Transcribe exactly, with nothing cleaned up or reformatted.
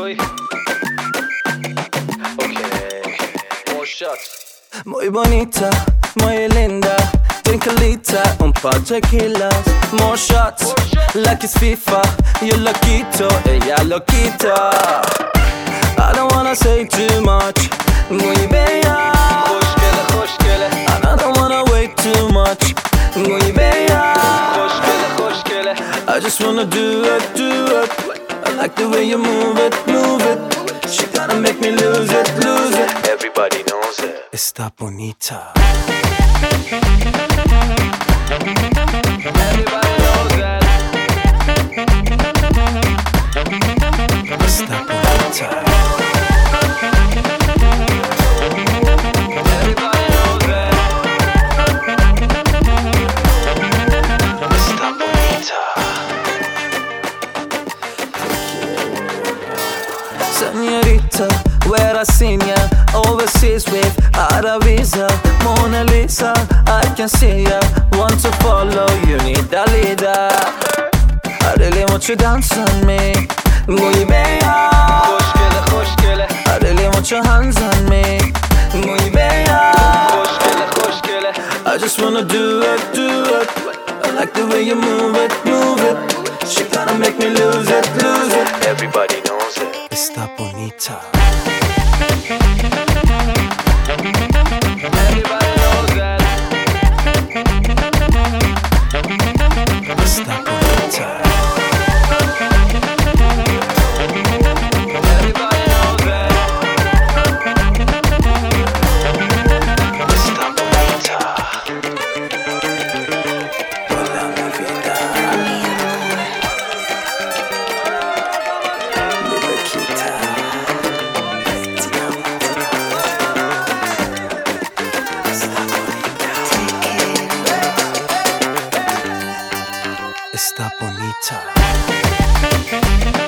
soy. Okay, more shots. Muy bonita, muy linda, twinkleita, un par de kilos. More shots, like it's FIFA. Yo lo quito, ella lo quita. I don't wanna say too much. Muy bella, Hoş gele, hoş gele. and I don't wanna wait too much. Muy bella, Hoş gele, hoş gele. I just wanna do it, do it. I like the way you move it, move it. She gotta make me lose it, lose it. Everybody knows it. Está bonita. Everybody knows that. Está bonita. Everybody knows that. Está bonita. Señorita, where I seen ya overseas with out of visa, Mona Lisa. I can see ya, want to follow. You need a leader. I really want you dance on me. Muy bella. Hoş gele, hoş gele. I really want your hands on me. Muy bella. Hoş gele, hoş gele. I just wanna do it, do it. I like the way you move it, move it. She gotta make me lose it, lose it. Everybody knows it. Está bonita. Everybody knows that. Está bonita. Everybody knows that. Está bonita. Hola, mi vida. Mi bequita. Te amo. Está bonita. Está bonita.